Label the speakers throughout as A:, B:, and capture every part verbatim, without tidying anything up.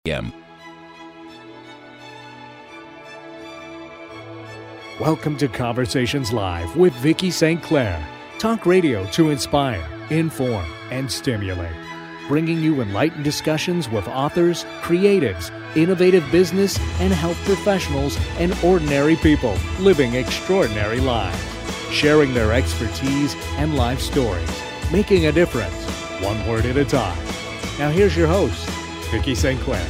A: M.
B: Welcome to Conversations Live with Vicki Saint Clair. Talk radio to inspire, inform, and stimulate. Bringing you enlightened discussions with authors, creatives, innovative business and health professionals, and ordinary people living extraordinary lives. Sharing their expertise and life stories. Making a difference, one word at a time. Now here's your host, Vicki Saint Clair.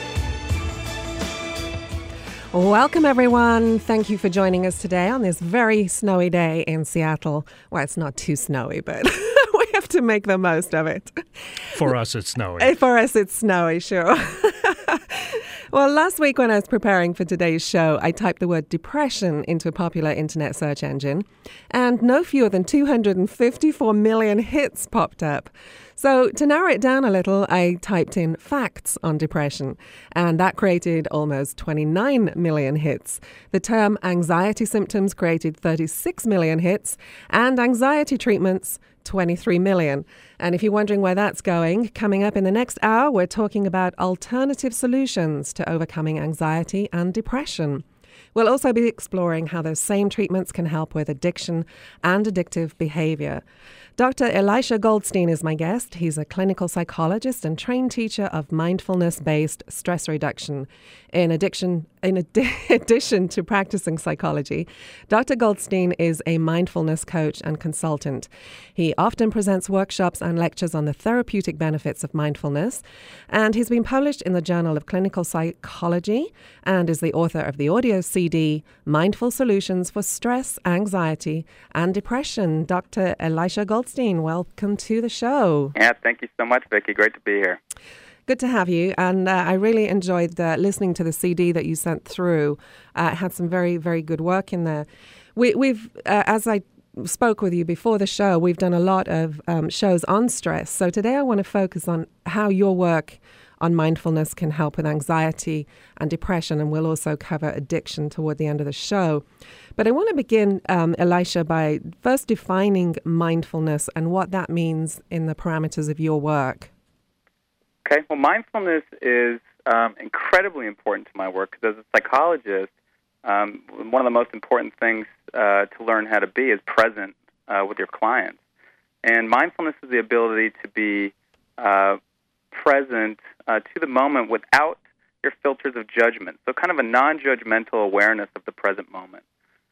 C: Welcome, everyone. Thank you for joining us today on this very snowy day in Seattle. Well, it's not too snowy, but we have to make the most of it.
D: For us, it's snowy.
C: For us, it's snowy, sure. Well, last week when I was preparing for today's show, I typed the word depression into a popular internet search engine, and no fewer than two hundred fifty-four million hits popped up. So to narrow it down a little, I typed in facts on depression, and that created almost twenty-nine million hits. The term anxiety symptoms created thirty-six million hits, and anxiety treatments, twenty-three million. And if you're wondering where that's going, coming up in the next hour, we're talking about alternative solutions to overcoming anxiety and depression. We'll also be exploring how those same treatments can help with addiction and addictive behavior. Doctor Elisha Goldstein is my guest. He's a clinical psychologist and trained teacher of mindfulness-based stress reduction. In addition, in ad- addition to practicing psychology, Doctor Goldstein is a mindfulness coach and consultant. He often presents workshops and lectures on the therapeutic benefits of mindfulness, and he's been published in the Journal of Clinical Psychology and is the author of the audio C D, Mindful Solutions for Stress, Anxiety, and Depression. Doctor Elisha Goldstein, welcome to the show.
E: Yeah, thank you so much, Vicki. Great to be here.
C: Good to have you, and uh, I really enjoyed uh, listening to the C D that you sent through. Uh, it had some very, very good work in there. We, we've, uh, as I spoke with you before the show, we've done a lot of um, shows on stress. So today I want to focus on how your work on mindfulness can help with anxiety and depression, and we'll also cover addiction toward the end of the show. But I want to begin, um, Elisha, by first defining mindfulness and what that means in the parameters of your work.
E: Okay, well, mindfulness is um, incredibly important to my work because as a psychologist, um, one of the most important things uh, to learn how to be is present uh, with your clients. And mindfulness is the ability to be uh, present uh, to the moment without your filters of judgment. So kind of a non-judgmental awareness of the present moment.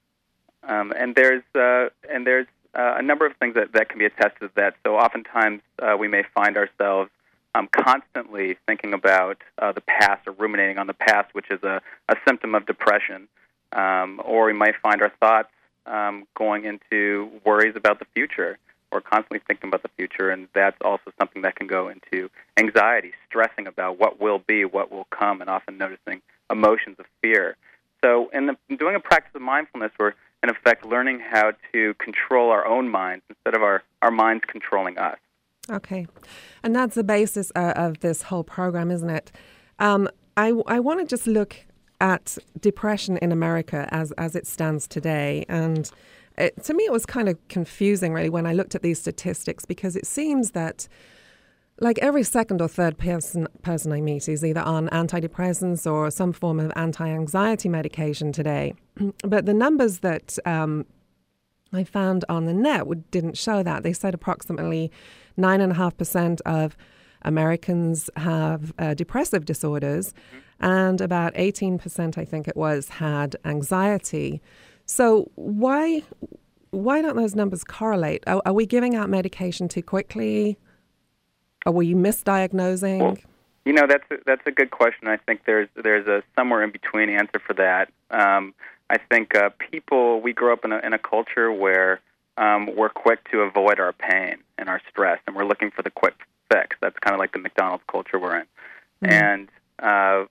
E: Um, and there's uh, and there's uh, a number of things that, that can be attested to that. So oftentimes uh, we may find ourselves um, constantly thinking about uh, the past or ruminating on the past, which is a, a symptom of depression. Um, or we might find our thoughts um, going into worries about the future. Or constantly thinking about the future, and that's also something that can go into anxiety, stressing about what will be, what will come, and often noticing emotions of fear. So in, the, in doing a practice of mindfulness, we're, in effect, learning how to control our own minds instead of our, our minds controlling us.
C: Okay. And that's the basis uh, of this whole program, isn't it? Um, I, I want to just look at depression in America as, as it stands today, and It, to me, it was kind of confusing, really, when I looked at these statistics, because it seems that, like, every second or third person person I meet is either on antidepressants or some form of anti-anxiety medication today. But the numbers that um, I found on the net would, didn't show that. They said approximately nine point five percent of Americans have uh, depressive disorders, mm-hmm. and about eighteen percent, I think it was, had anxiety. So why why don't those numbers correlate? Are, are we giving out medication too quickly? Are we misdiagnosing?
E: Well, you know, that's a, that's a good question. I think there's there's a somewhere in between answer for that. Um, I think uh, people, we grow up in a, in a culture where um, we're quick to avoid our pain and our stress, and we're looking for the quick fix. That's kind of like the McDonald's culture we're in. Mm-hmm. And uh,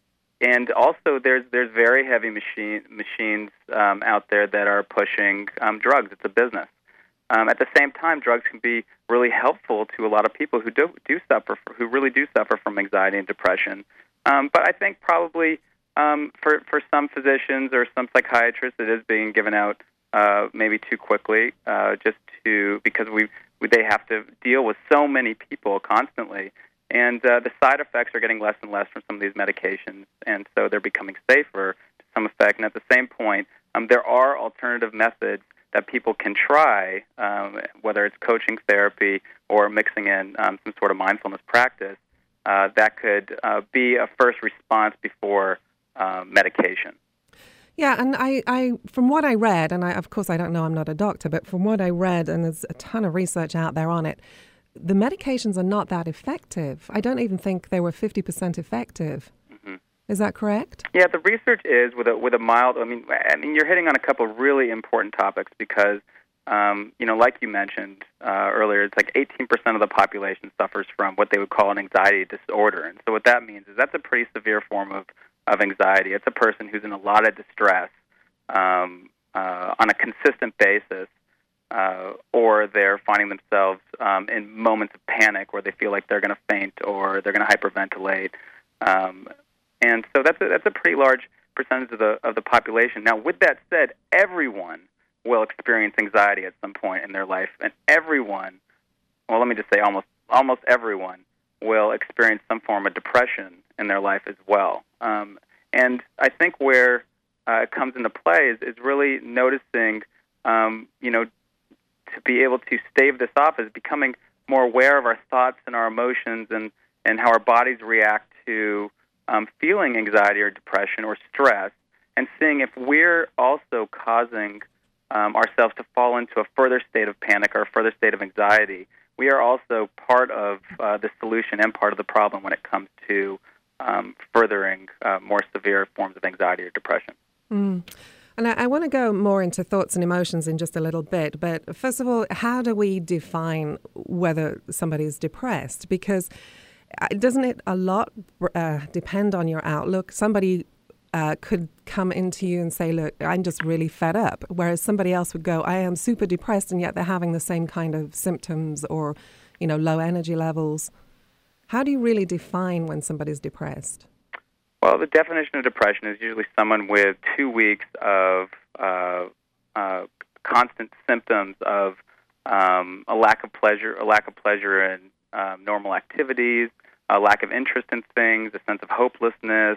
E: And also, there's there's very heavy machine machines um, out there that are pushing um, drugs. It's a business. Um, at the same time, drugs can be really helpful to a lot of people who do do suffer, who really do suffer from anxiety and depression. Um, but I think probably um, for for some physicians or some psychiatrists, it is being given out uh, maybe too quickly, uh, just to because we, we they have to deal with so many people constantly. and uh, the side effects are getting less and less from some of these medications, and so they're becoming safer to some effect. And at the same point, um, there are alternative methods that people can try, um, whether it's coaching therapy or mixing in um, some sort of mindfulness practice, uh, that could uh, be a first response before uh, medication.
C: Yeah, and I, I, from what I read, and I, of course I don't know, I'm not a doctor, but from what I read, and there's a ton of research out there on it, the medications are not that effective. I don't even think they were fifty percent effective. Mm-hmm. Is that correct?
E: Yeah, the research is with a with a mild. I mean, I mean, you're hitting on a couple of really important topics because, um, you know, like you mentioned uh, earlier, it's like eighteen percent of the population suffers from what they would call an anxiety disorder, and so what that means is that's a pretty severe form of of anxiety. It's a person who's in a lot of distress um, uh, on a consistent basis, uh, or they're finding themselves um, in moments of panic where they feel like they're going to faint or they're going to hyperventilate. Um, and so that's a, that's a pretty large percentage of the of the population. Now, with that said, everyone will experience anxiety at some point in their life, and everyone, well, let me just say almost almost everyone will experience some form of depression in their life as well. Um, and I think where uh, it comes into play is, is really noticing, um, you know, to be able to stave this off is becoming more aware of our thoughts and our emotions and, and how our bodies react to um, feeling anxiety or depression or stress, and seeing if we're also causing um, ourselves to fall into a further state of panic or a further state of anxiety. We are also part of uh, the solution and part of the problem when it comes to um, furthering uh, more severe forms of anxiety or depression.
C: Mm. And I, I want to go more into thoughts and emotions in just a little bit. But first of all, how do we define whether somebody's depressed? Because doesn't it a lot uh, depend on your outlook? Somebody uh, could come into you and say, look, I'm just really fed up. Whereas somebody else would go, I am super depressed, and yet they're having the same kind of symptoms or, you know, low energy levels. How do you really define when somebody's depressed?
E: Well, the definition of depression is usually someone with two weeks of uh, uh, constant symptoms of um, a lack of pleasure, a lack of pleasure in um, normal activities, a lack of interest in things, a sense of hopelessness,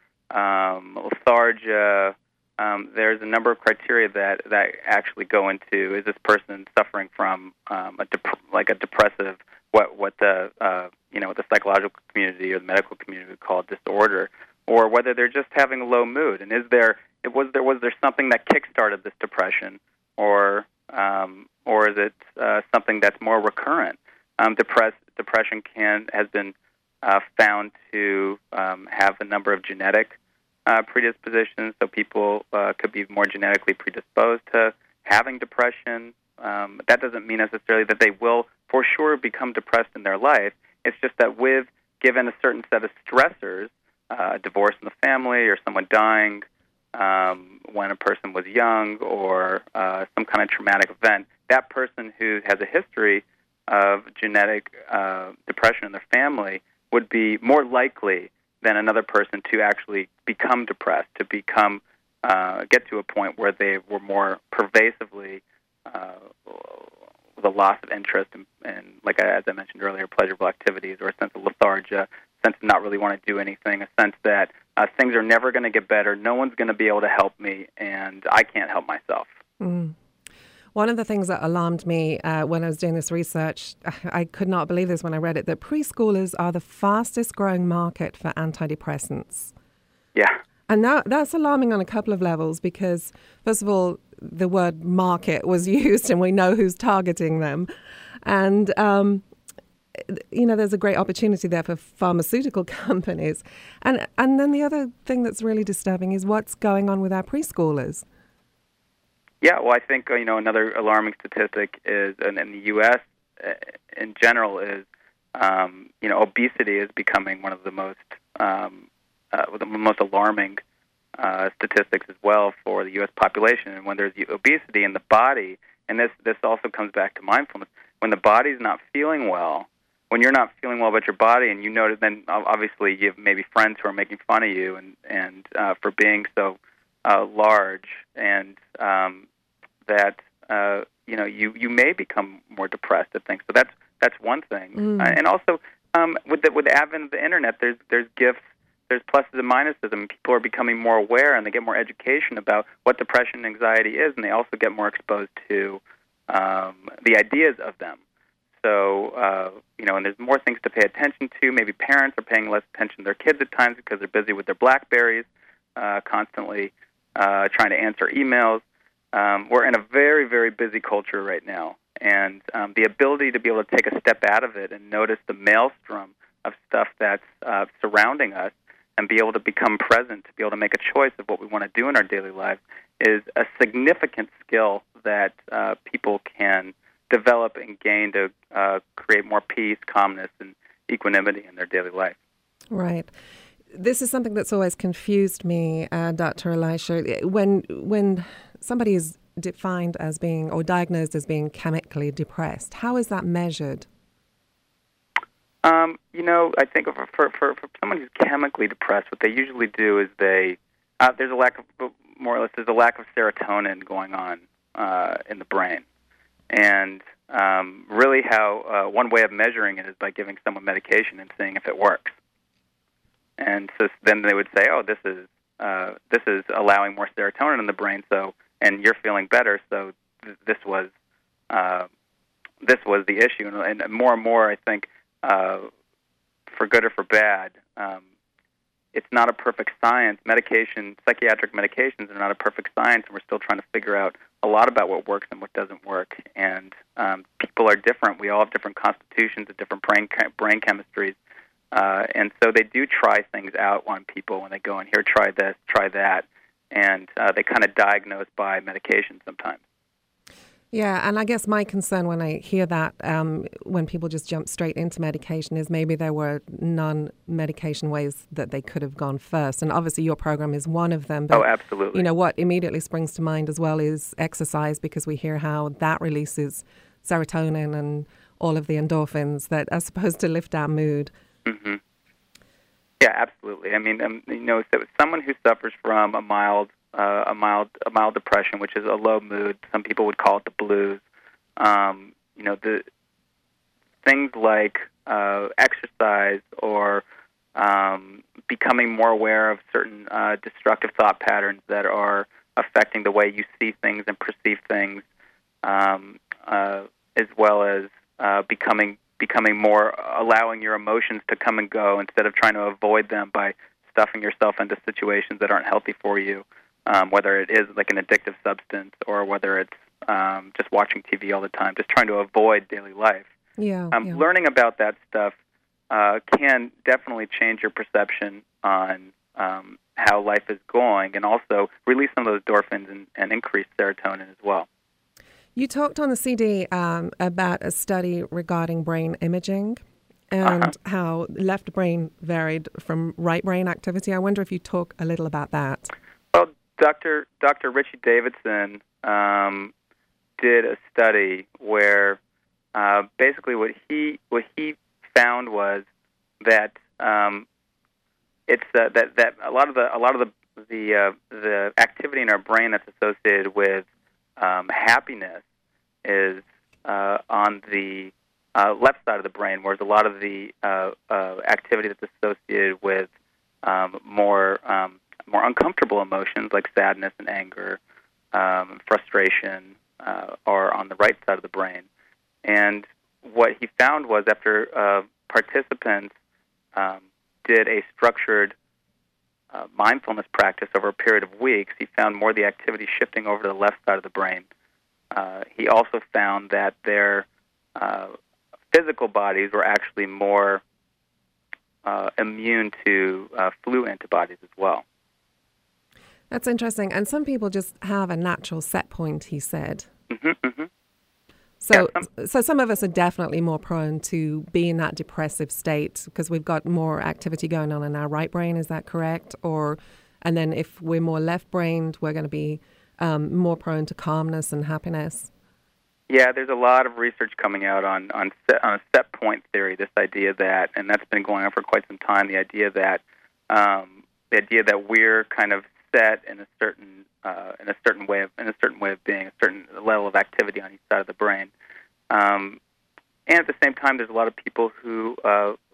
E: um, lethargia. Um, there's a number of criteria that, that actually go into, is this person suffering from um, a dep- like a depressive, what what the uh, you know what the psychological community or the medical community would call disorder, or whether they're just having a low mood. And is there it was there was there something that kick-started this depression, or um, or is it uh, something that's more recurrent? Um, depress, depression can has been uh, found to um, have a number of genetic uh, predispositions, so people uh, could be more genetically predisposed to having depression. Um, that doesn't mean necessarily that they will for sure become depressed in their life. It's just that with given a certain set of stressors, uh, a divorce in the family or someone dying um, when a person was young, or uh, some kind of traumatic event, that person who has a history of genetic uh, depression in their family would be more likely than another person to actually become depressed, to become uh, get to a point where they were more pervasively uh, with a loss of interest in, in, like I, as I mentioned earlier, pleasurable activities, or a sense of lethargia, a sense of not really want to do anything, a sense that uh, things are never going to get better, no one's going to be able to help me, and I can't help myself.
C: Mm. One of the things that alarmed me uh, when I was doing this research, I could not believe this when I read it, that preschoolers are the fastest growing market for antidepressants.
E: Yeah.
C: And that, that's alarming on a couple of levels because, first of all, the word market was used and we know who's targeting them. And, um, you know, there's a great opportunity there for pharmaceutical companies. And, and then the other thing that's really disturbing is what's going on with our preschoolers.
E: Yeah, well, I think, you know, another alarming statistic is, and in the U S uh, in general, is, um, you know, obesity is becoming one of the most, um, uh, the most alarming uh, statistics as well for the U S population. And when there's obesity in the body, and this, this also comes back to mindfulness, when the body's not feeling well, when you're not feeling well about your body, and you notice, then obviously you have maybe friends who are making fun of you and, and uh, for being so uh, large, and um, that uh, you know you, you may become more depressed, I think. So that's that's one thing, mm. uh, and also Um, with the with the advent of the internet, there's there's gifts, there's pluses and minuses. I mean, people are becoming more aware, and they get more education about what depression and anxiety is, and they also get more exposed to um, the ideas of them. So, uh, you know, and there's more things to pay attention to. Maybe parents are paying less attention to their kids at times because they're busy with their BlackBerries, uh, constantly uh, trying to answer emails. Um, we're in a very, very busy culture right now. And um, the ability to be able to take a step out of it and notice the maelstrom of stuff that's uh, surrounding us and be able to become present, to be able to make a choice of what we want to do in our daily lives is a significant skill that uh, people can develop and gain to uh, create more peace, calmness, and equanimity in their daily life.
C: Right. This is something that's always confused me, uh, Doctor Elisha. When when somebody is defined as being or diagnosed as being chemically depressed, how is that measured?
E: Um, you know, I think for, for for for someone who's chemically depressed, what they usually do is they uh, there's a lack of more or less there's a lack of serotonin going on uh, in the brain, and um, really how uh, one way of measuring it is by giving someone medication and seeing if it works. And so then they would say, oh, this is uh, this is allowing more serotonin in the brain, so and you're feeling better, so th- this was uh, this was the issue. And, and more and more, I think, uh, for good or for bad, um, it's not a perfect science. Medication, psychiatric medications are not a perfect science, and we're still trying to figure out a lot about what works and what doesn't work. And um, people are different. We all have different constitutions and different brain brain chemistries. Uh, and so they do try things out on people when they go in here, try this, try that, and uh, they kind of diagnose by medication sometimes.
C: Yeah, and I guess my concern when I hear that, um, when people just jump straight into medication, is maybe there were non-medication ways that they could have gone first. And obviously your program is one of them. But,
E: oh, absolutely.
C: You know, what immediately springs to mind as well is exercise, because we hear how that releases serotonin and all of the endorphins that are supposed to lift our mood.
E: Mm-hmm. Yeah, absolutely. I mean, um, you know, so someone who suffers from a mild, uh, a mild, a mild depression, which is a low mood, some people would call it the blues. Um, you know, the things like uh, exercise or um, becoming more aware of certain uh, destructive thought patterns that are affecting the way you see things and perceive things, um, uh, as well as uh, becoming. becoming more, allowing your emotions to come and go instead of trying to avoid them by stuffing yourself into situations that aren't healthy for you, um, whether it is like an addictive substance or whether it's um, just watching T V all the time, just trying to avoid daily life.
C: Yeah,
E: um,
C: yeah.
E: Learning about that stuff uh, can definitely change your perception on um, how life is going and also release some of those endorphins and, and increase serotonin as well.
C: You talked on the C D um, about a study regarding brain imaging and
E: uh-huh.
C: how left brain varied from right brain activity. I wonder if you talk a little about that.
E: Well, Doctor Doctor Richie Davidson um, did a study where uh, basically what he what he found was that um, it's uh, that that a lot of the a lot of the the uh, the activity in our brain that's associated with Um, happiness is uh, on the uh, left side of the brain, whereas a lot of the uh, uh, activity that's associated with um, more um, more uncomfortable emotions like sadness and anger, um, frustration, uh, are on the right side of the brain. And what he found was after uh, participants um, did a structured Uh, mindfulness practice over a period of weeks, he found more of the activity shifting over to the left side of the brain. Uh, he also found that their uh, physical bodies were actually more uh, immune to uh, flu antibodies as well.
C: That's interesting. And some people just have a natural set point, he said.
E: Mm-hmm, mm-hmm.
C: So,
E: yeah, some,
C: so some of us are definitely more prone to be in that depressive state because we've got more activity going on in our right brain. Is that correct? Or, and then if we're more left-brained, we're going to be um, more prone to calmness and happiness.
E: Yeah, there's a lot of research coming out on on, set, on a set point theory. This idea that, and that's been going on for quite some time. The idea that um, the idea that we're kind of set in a certain Uh, in a certain way of in a certain way of being, a certain level of activity on each side of the brain, um, and at the same time, there's a lot of people who uh,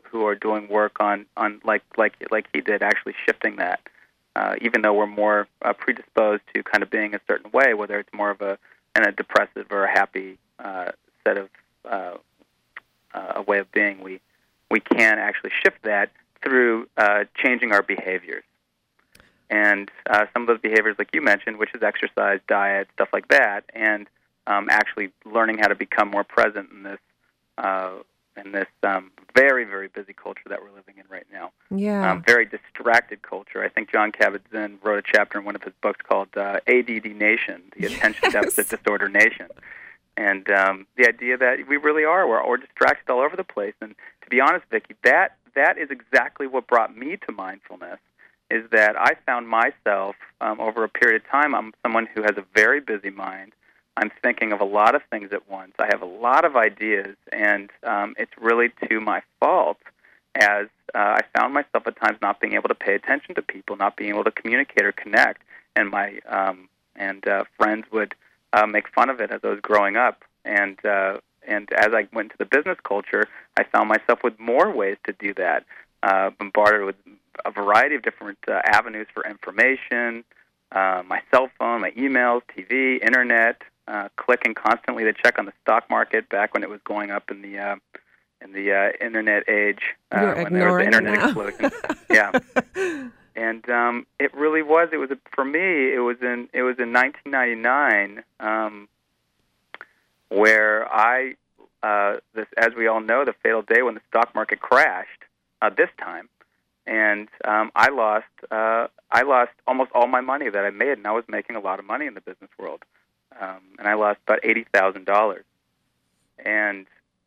E: who are doing work on, on like like like he did, actually shifting that. Uh, even though we're more uh, predisposed to kind of being a certain way, whether it's more of a in a depressive or a happy uh, set of uh, uh, a way of being, we we can actually shift that through uh, changing our behaviors. And uh, some of those behaviors, like you mentioned, which is exercise, diet, stuff like that, and um, actually learning how to become more present in this uh, in this um, very, very busy culture that we're living in right now.
C: Yeah.
E: Um, very distracted culture. I think Jon Kabat-Zinn wrote a chapter in one of his books called uh, A D D Nation, the Attention
C: Yes.
E: Deficit Disorder Nation. And um, the idea that we really are, we're, we're distracted all over the place. And to be honest, Vicki, that that is exactly what brought me to mindfulness, is that I found myself, um, over a period of time, I'm someone who has a very busy mind. I'm thinking of a lot of things at once. I have a lot of ideas, and um, it's really to my fault, as uh, I found myself at times not being able to pay attention to people, not being able to communicate or connect, and my um, and uh, friends would uh, make fun of it as I was growing up. And uh, and as I went into the business culture, I found myself with more ways to do that, uh, bombarded with a variety of different uh, avenues for information, uh, my cell phone, my emails, T V, internet, uh, clicking constantly to check on the stock market back when it was going up in the uh, in the uh, internet age, uh,
C: You're
E: when there was the internet
C: now.
E: explosion. Yeah, and um, it really was. It was a, for me. It was in it was in nineteen ninety-nine um, where I uh, this, as we all know, the fatal day when the stock market crashed. Uh, this time. And um, I lost uh, I lost almost all my money that I made, and I was making a lot of money in the business world. Um, and I lost about eighty thousand dollars. And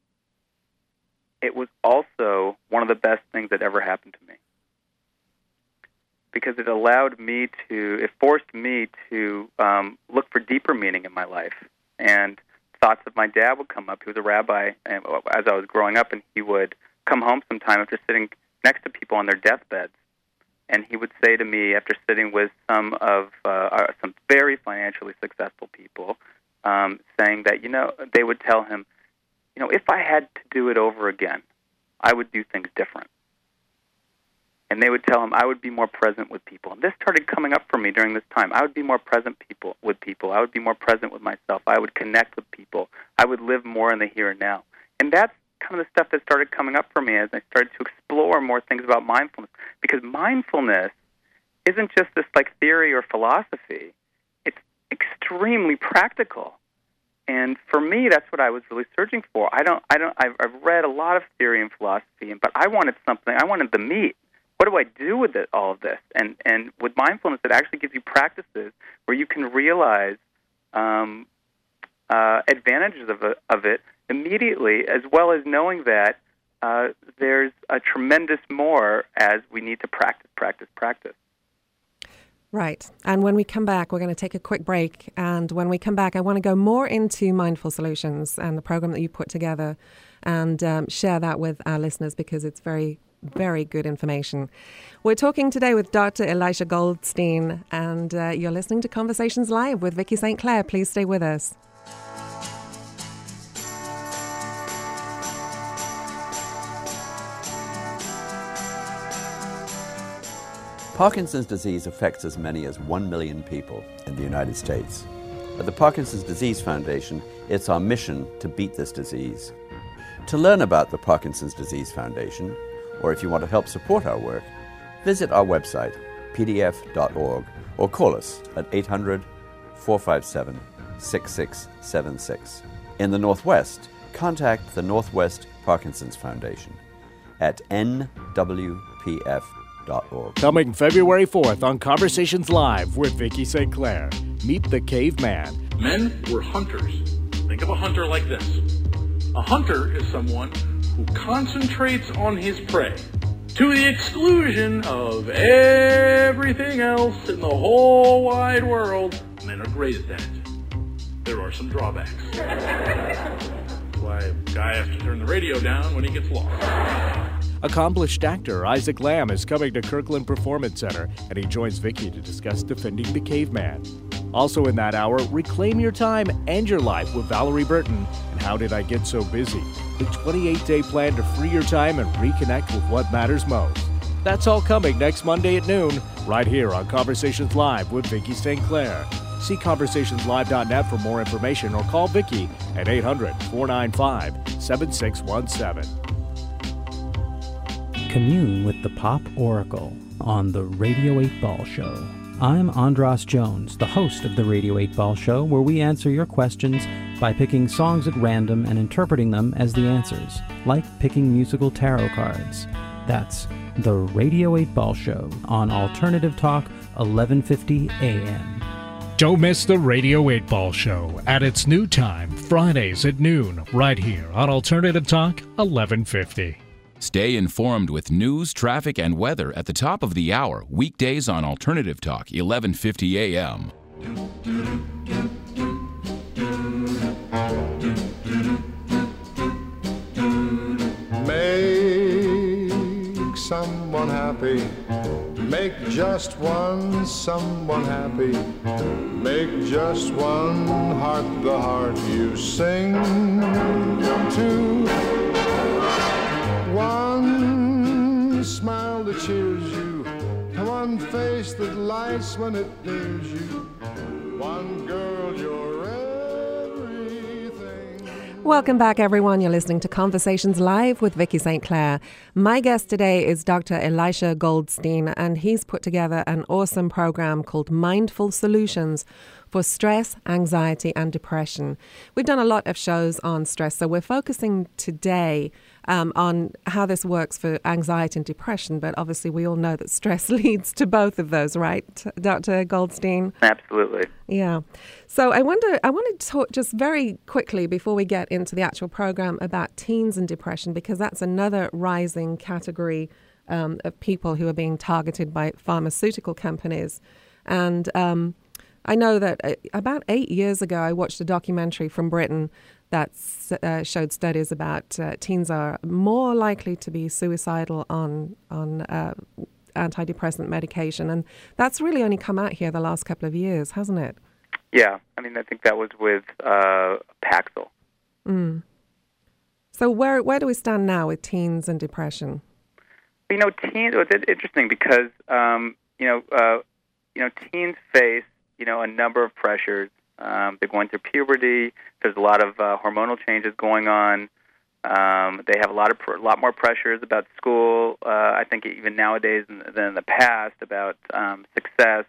E: it was also one of the best things that ever happened to me, because it allowed me to, it forced me to um, look for deeper meaning in my life. And thoughts of my dad would come up. He was a rabbi and, as I was growing up, and he would come home sometime after sitting next to people on their deathbeds, and he would say to me, after sitting with some of uh, some very financially successful people, um, saying that, you know, they would tell him, you know, if I had to do it over again, I would do things different. And they would tell him I would be more present with people. And this started coming up for me during this time. I would be more present people with people. I would be more present with myself. I would connect with people. I would live more in the here and now. And that's kind of the stuff that started coming up for me as I started to explore more things about mindfulness. Because mindfulness isn't just this like theory or philosophy. It's extremely practical. And for me, that's what I was really searching for. I don't, I don't, I've, I've read a lot of theory and philosophy, but I wanted something. I wanted the meat. What do I do with it, all of this? And and with mindfulness, it actually gives you practices where you can realize um, uh, advantages of it, of it immediately, as well as knowing that uh, there's a tremendous more as we need to practice, practice, practice.
C: Right. And when we come back, we're going to take a quick break. And when we come back, I want to go more into Mindful Solutions and the program that you put together, and um, share that with our listeners, because it's very, very good information. We're talking today with Doctor Elisha Goldstein, and uh, you're listening to Conversations Live with Vicki Saint Clair. Please stay with us.
A: Parkinson's disease affects as many as one million people in the United States. At the Parkinson's Disease Foundation, it's our mission to beat this disease. To learn about the Parkinson's Disease Foundation, or if you want to help support our work, visit our website, p d f dot org, or call us at eight hundred, four five seven, six six seven six. In the Northwest, contact the Northwest Parkinson's Foundation at n w p f dot org.
B: Coming February fourth on Conversations Live with Vicki Saint Clair. Meet the Caveman.
F: Men were hunters. Think of a hunter like this. A hunter is someone who concentrates on his prey to the exclusion of everything else in the whole wide world. Men are great at that. There are some drawbacks. That's why a guy has to turn the radio down when he gets lost.
B: Accomplished actor Isaac Lamb is coming to Kirkland Performance Center, and he joins Vicki to discuss defending the caveman. Also in that hour, Reclaim Your Time and Your Life with Valerie Burton and How Did I Get So Busy? the twenty-eight day plan to free your time and reconnect with what matters most. That's all coming next Monday at noon, right here on Conversations Live with Vicki Saint Clair. See conversations live dot net for more information or call Vicki at eight hundred, four nine five, seven six one seven.
G: Commune with the Pop Oracle on the Radio eight Ball Show. I'm Andras Jones, the host of the Radio eight Ball Show, where we answer your questions by picking songs at random and interpreting them as the answers, like picking musical tarot cards. That's the Radio eight Ball Show on Alternative Talk, eleven fifty a.m.
B: Don't miss the Radio eight Ball Show at its new time, Fridays at noon, right here on Alternative Talk, eleven fifty.
H: Stay informed with news, traffic, and weather at the top of the hour, weekdays on Alternative Talk, eleven fifty a.m.
I: Make someone happy. Make just one someone happy. Make just one heart the heart you sing to. One smile that cheers you, one face that lights when it nears you, one girl you're everything.
C: Welcome back, everyone. You're listening to Conversations Live with Vicki Saint Clair. My guest today is Doctor Elisha Goldstein, and he's put together an awesome program called Mindful Solutions for stress, anxiety, and depression. We've done a lot of shows on stress, so we're focusing today um, on how this works for anxiety and depression, but obviously we all know that stress leads to both of those, right, Doctor Goldstein?
E: Absolutely.
C: Yeah. So I wonder, I wanted to talk just very quickly before we get into the actual program about teens and depression, because that's another rising category um, of people who are being targeted by pharmaceutical companies. And um, I know that uh, about eight years ago, I watched a documentary from Britain that uh, showed studies about uh, teens are more likely to be suicidal on on uh, antidepressant medication. And that's really only come out here the last couple of years, hasn't it?
E: Yeah. I mean, I think that was with uh, Paxil.
C: Mm. So where where do we stand now with teens and depression?
E: You know, teens, it's interesting because, um, you know, uh, you know, teens face you know, a number of pressures. Um, they're going through puberty. There's a lot of uh, hormonal changes going on. Um, they have a lot of pr- lot more pressures about school. Uh, I think even nowadays than in the past about um, success.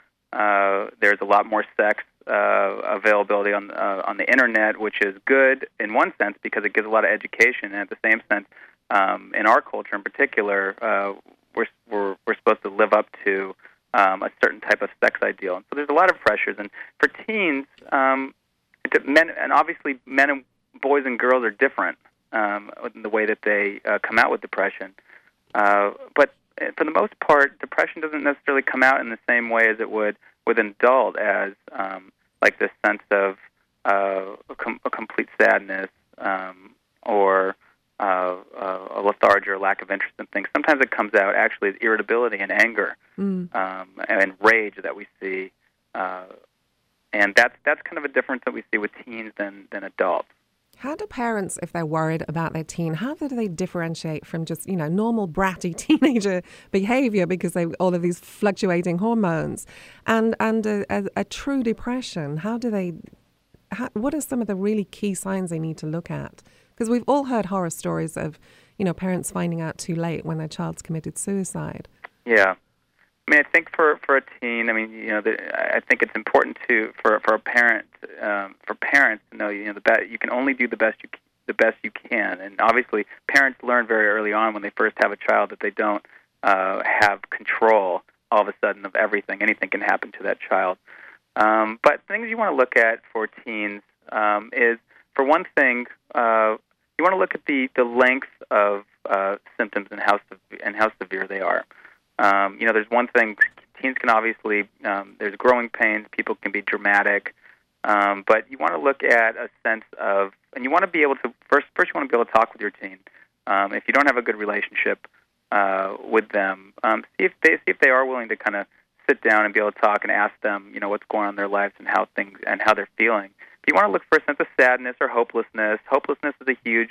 E: Uh, there's a lot more sex uh, availability on uh, on the internet, which is good in one sense because it gives a lot of education, and at the same sense, um, in our culture in particular, uh, we're we're we're supposed to live up to Um, a certain type of sex ideal. And so there's a lot of pressures. And for teens, um, it, men, and obviously men and boys and girls are different um, in the way that they uh, come out with depression. Uh, but for the most part, depression doesn't necessarily come out in the same way as it would with an adult, as um, like this sense of uh, a, com- a complete sadness um, or Uh, uh, a lethargy or lack of interest in things. Sometimes it comes out actually as irritability and anger mm. um, and rage that we see, uh, and that's that's kind of a difference that we see with teens than than adults.
C: How do parents, if they're worried about their teen, how do they differentiate from just you know normal bratty teenager behavior because they all of these fluctuating hormones, and and a, a, a true depression? How do they? How, what are some of the really key signs they need to look at? Because we've all heard horror stories of, you know, parents finding out too late when their child's committed suicide.
E: Yeah, I mean, I think for, for a teen, I mean, you know, the, I think it's important to for for a parent um, for parents to know, you know, the best you can only do the best you the best you can, and obviously, parents learn very early on when they first have a child that they don't uh, have control all of a sudden of everything. Anything can happen to that child. Um, but things you want to look at for teens um, is, for one thing, uh, you want to look at the, the length of uh, symptoms and how sev- and how severe they are. Um, you know, there's one thing, teens can obviously, um, there's growing pains, people can be dramatic, um, but you want to look at a sense of, and you want to be able to, first, first you want to be able to talk with your teen. Um, if you don't have a good relationship uh, with them, um, see if they see if they are willing to kind of sit down and be able to talk and ask them, you know, what's going on in their lives and how things and how they're feeling. You want to look for a sense of sadness or hopelessness. Hopelessness is a huge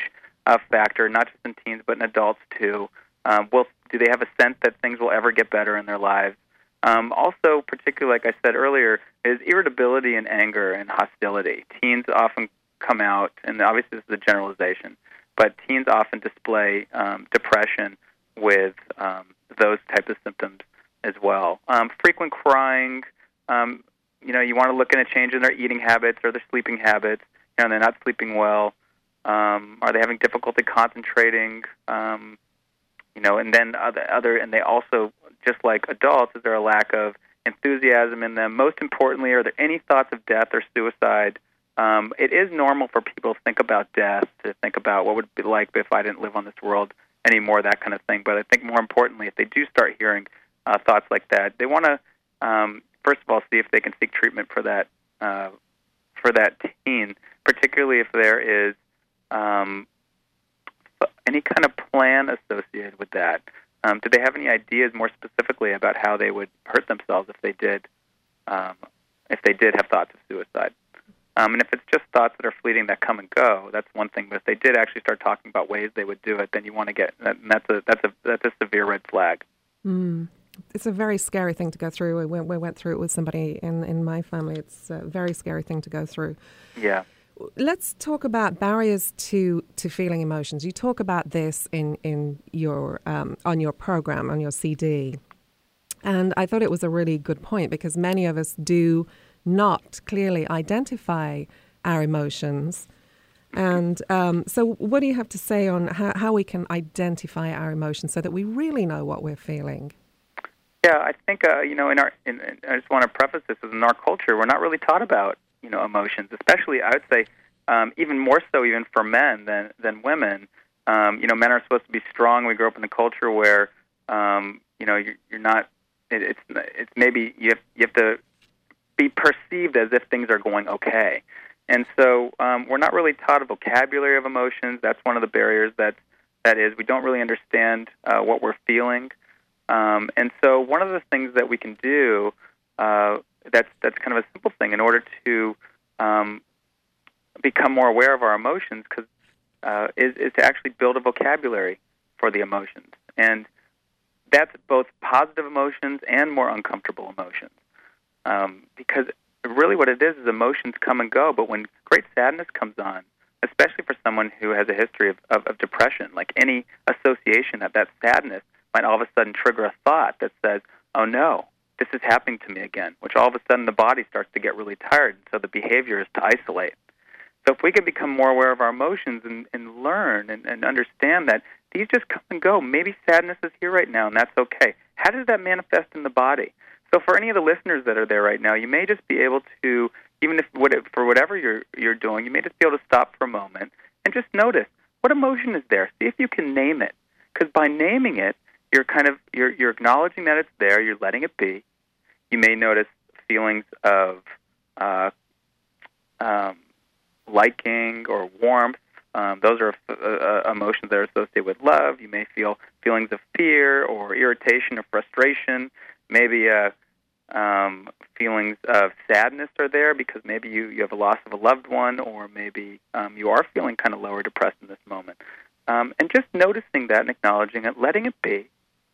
E: uh, factor, not just in teens but in adults too. Um, will do they have a sense that things will ever get better in their lives? Um, also, particularly, like I said earlier, is irritability and anger and hostility. Teens often come out, and obviously this is a generalization, but teens often display um, depression with um, those types of symptoms as well. Um, frequent crying, um, you know, you want to look at a change in their eating habits or their sleeping habits. You know, they're not sleeping well. Um, are they having difficulty concentrating? Um, you know, and then other, other, and they also, just like adults, is there a lack of enthusiasm in them? Most importantly, are there any thoughts of death or suicide? Um, it is normal for people to think about death, to think about what would it be like if I didn't live on this world anymore, that kind of thing. But I think more importantly, if they do start hearing uh, thoughts like that, they want to, um, first of all, see if they can seek treatment for that uh, for that teen, particularly if there is um, any kind of plan associated with that. Um, do they have any ideas more specifically about how they would hurt themselves if they did um, if they did have thoughts of suicide? Um, and if it's just thoughts that are fleeting that come and go, that's one thing. But if they did actually start talking about ways they would do it, then you want to get and that's a that's a that's a severe red flag.
C: Mm. It's a very scary thing to go through. We went, we went through it with somebody in, in my family. It's a very scary thing to go through.
E: Yeah.
C: Let's talk about barriers to, to feeling emotions. You talk about this in in your um, on your program, on your C D, and I thought it was a really good point because many of us do not clearly identify our emotions. And um, so what do you have to say on how, how we can identify our emotions so that we really know what we're feeling?
E: Yeah, I think, uh, you know, in our, in, in, I just want to preface this, is in our culture, we're not really taught about, you know, emotions, especially, I would say, um, even more so even for men than, than women. Um, you know, men are supposed to be strong. We grew up in a culture where, um, you know, you're, you're not, it, it's, it's maybe you have, you have to be perceived as if things are going okay. And so um, we're not really taught a vocabulary of emotions. That's one of the barriers that, that is. We don't really understand uh, what we're feeling. Um, and so one of the things that we can do, uh, that's, that's kind of a simple thing in order to um, become more aware of our emotions, cause, uh, is, is to actually build a vocabulary for the emotions. And that's both positive emotions and more uncomfortable emotions. Um, because really what it is is emotions come and go, but when great sadness comes on, especially for someone who has a history of, of, of depression, like any association of that sadness might all of a sudden trigger a thought that says, oh no, this is happening to me again, which all of a sudden the body starts to get really tired, and so the behavior is to isolate. So if we can become more aware of our emotions and, and learn and, and understand that these just come and go, maybe sadness is here right now, and that's okay. How does that manifest in the body? So for any of the listeners that are there right now, you may just be able to, even if for whatever you're you're doing, you may just be able to stop for a moment and just notice what emotion is there. See if you can name it, because by naming it, you're kind of you're you're acknowledging that it's there. You're letting it be. You may notice feelings of uh, um, liking or warmth. Um, those are uh, emotions that are associated with love. You may feel feelings of fear or irritation or frustration. Maybe uh, um, feelings of sadness are there because maybe you, you have a loss of a loved one, or maybe um, you are feeling kind of low or depressed in this moment. Um, and just noticing that and acknowledging it, letting it be.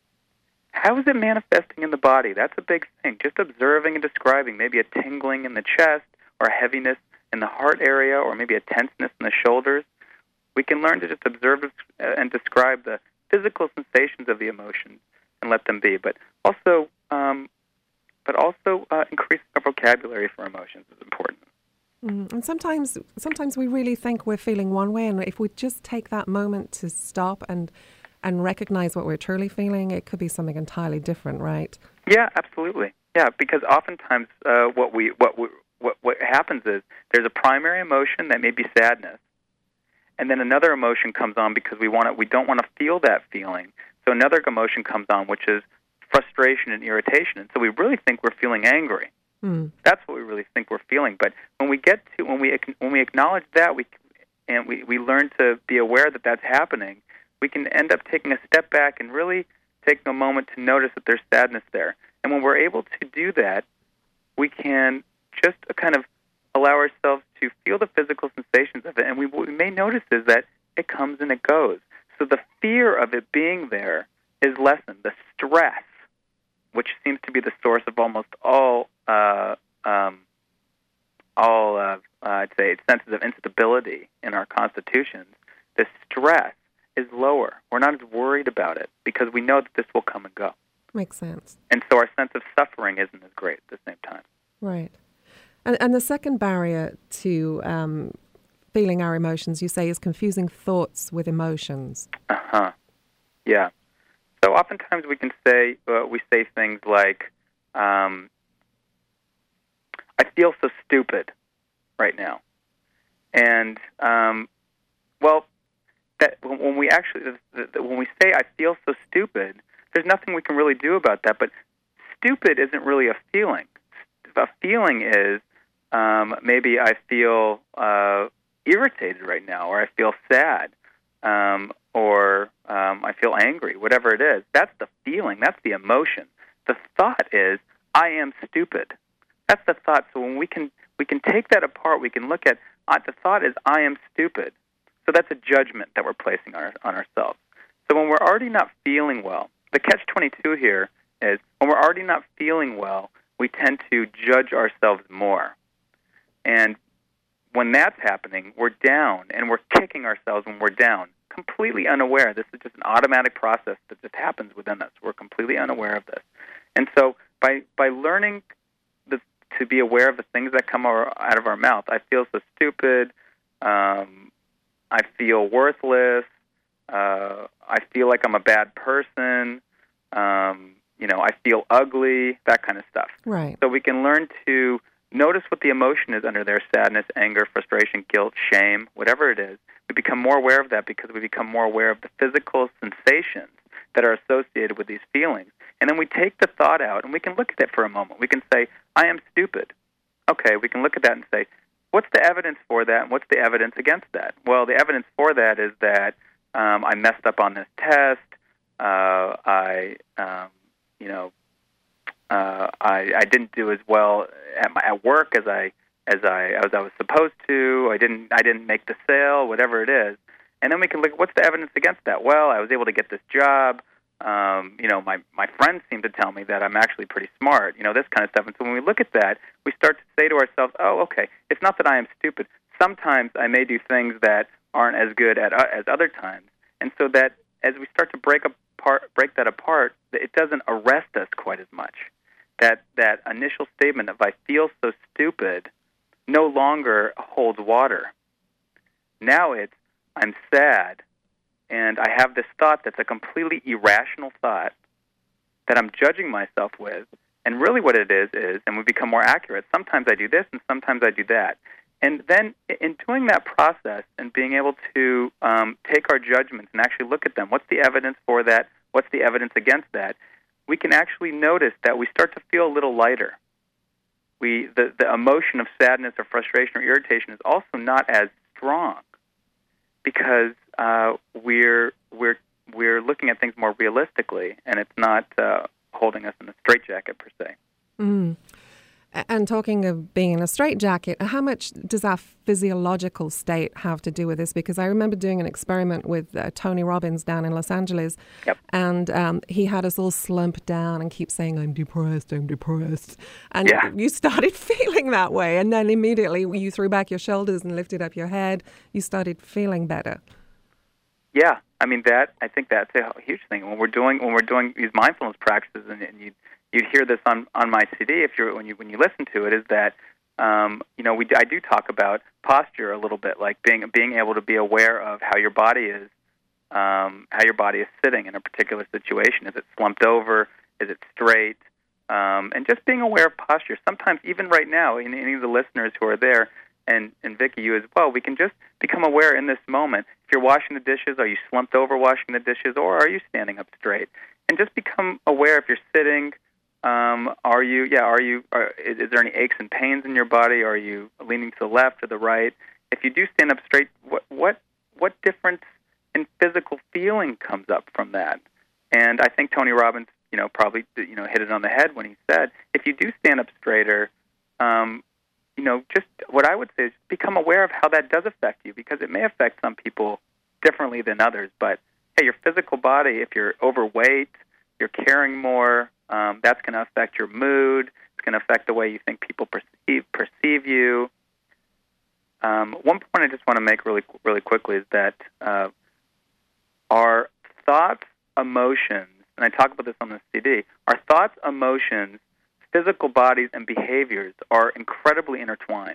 E: How is it manifesting in the body? That's a big thing. Just observing and describing, maybe a tingling in the chest or a heaviness in the heart area or maybe a tenseness in the shoulders. We can learn to just observe and describe the physical sensations of the emotions and let them be. But also, um, but also uh, increasing our vocabulary for emotions is important.
C: Mm, and sometimes, sometimes we really think we're feeling one way, and if we just take that moment to stop and and recognize what we're truly feeling, it could be something entirely different, right?
E: Yeah, absolutely. Yeah, because oftentimes uh, what we what we, what what happens is there's a primary emotion that may be sadness, and then another emotion comes on because we want to, we don't want to feel that feeling. So another emotion comes on, which is frustration and irritation, and so we really think we're feeling angry. Mm. That's what we really think we're feeling. But when we get to when we when we acknowledge that, we and we, we learn to be aware that that's happening, we can end up taking a step back and really taking a moment to notice that there's sadness there. And when we're able to do that, we can just kind of allow ourselves to feel the physical sensations of it. And we, what we may notice is that it comes and it goes. So the fear of it being there is lessened. The stress, which seems to be the source of almost all, uh, um, all uh, I'd say, senses of instability in our constitutions, the stress is lower. We're not as worried about it because we know that this will come and go.
C: Makes sense.
E: And so our sense of suffering isn't as great at the same time.
C: Right. And, and the second barrier to um, feeling our emotions, you say, is confusing thoughts with emotions.
E: Uh-huh. Yeah. So oftentimes we can say, uh, we say things like, um, I feel so stupid right now. And, um, well, that when we actually, when we say I feel so stupid, there's nothing we can really do about that. But stupid isn't really a feeling. A feeling is um, maybe I feel uh, irritated right now, or I feel sad, um, or um, I feel angry, whatever it is. That's the feeling. That's the emotion. The thought is, I am stupid. That's the thought. So when we can we can take that apart, we can look at, uh, the thought is, I am stupid. So that's a judgment that we're placing on, our, on ourselves. So when we're already not feeling well, the catch twenty-two here is, when we're already not feeling well, we tend to judge ourselves more. And when that's happening, we're down, and we're kicking ourselves when we're down, completely unaware. This is just an automatic process that just happens within us. We're completely unaware of this. And so by by learning the, to be aware of the things that come our, out of our mouth, I feel so stupid, um, I feel worthless, uh, I feel like I'm a bad person, um, you know, I feel ugly, that kind of stuff.
C: Right.
E: So we can learn to notice what the emotion is under there: sadness, anger, frustration, guilt, shame, whatever it is. We become more aware of that because we become more aware of the physical sensations that are associated with these feelings. And then we take the thought out, and we can look at it for a moment. We can say, I am stupid. Okay, we can look at that and say, what's the evidence for that, and what's the evidence against that? Well, the evidence for that is that um, I messed up on this test, uh, I, um, you know, uh, I, I didn't do as well at, my, at work as I as I as I was supposed to. I didn't I didn't make the sale, whatever it is. And then we can look, what's the evidence against that? Well, I was able to get this job. Um, you know, my, my friends seem to tell me that I'm actually pretty smart, you know, this kind of stuff. And so when we look at that, we start to say to ourselves, oh, okay, it's not that I am stupid. Sometimes I may do things that aren't as good at, uh, as other times. And so that as we start to break apart, break that apart, it doesn't arrest us quite as much. That, that initial statement of I feel so stupid no longer holds water. Now it's, I'm sad, and I have this thought that's a completely irrational thought that I'm judging myself with, and really what it is is, and we become more accurate, sometimes I do this and sometimes I do that. And then in doing that process and being able to um, take our judgments and actually look at them, what's the evidence for that, what's the evidence against that, we can actually notice that we start to feel a little lighter. We the, the emotion of sadness or frustration or irritation is also not as strong, because uh, we're we're we're looking at things more realistically, and it's not uh, holding us in a straitjacket per se.
C: Mm. And talking of being in a straitjacket, how much does our physiological state have to do with this? Because I remember doing an experiment with uh, Tony Robbins down in Los Angeles,
E: yep.
C: and um, he had us all slump down and keep saying, I'm depressed, I'm depressed. And
E: yeah.
C: you started feeling that way, and then immediately you threw back your shoulders and lifted up your head. You started feeling better.
E: Yeah, I mean, that, I think that's a huge thing. When we're doing, when we're doing these mindfulness practices, and, and you You'd hear this on, on my C D if you're when you when you listen to it. Is that um, you know we I do talk about posture a little bit, like being being able to be aware of how your body is um, how your body is sitting in a particular situation. Is it slumped over? Is it straight? Um, and just being aware of posture. Sometimes even right now, in any of the listeners who are there, and and Vicki, you as well, we can just become aware in this moment. If you're washing the dishes, are you slumped over washing the dishes, or are you standing up straight? And just become aware if you're sitting. Um, are you, yeah, are you, are, is, is there any aches and pains in your body? Are you leaning to the left or the right? If you do stand up straight, what, what, what difference in physical feeling comes up from that? And I think Tony Robbins, you know, probably, you know, hit it on the head when he said, if you do stand up straighter, um, you know, just what I would say is become aware of how that does affect you, because it may affect some people differently than others. But, hey, your physical body, if you're overweight, you're caring more, um, that's going to affect your mood. It's going to affect the way you think people perceive perceive you. Um, one point I just want to make really, really quickly is that uh, our thoughts, emotions, and I talk about this on the C D, our thoughts, emotions, physical bodies, and behaviors are incredibly intertwined.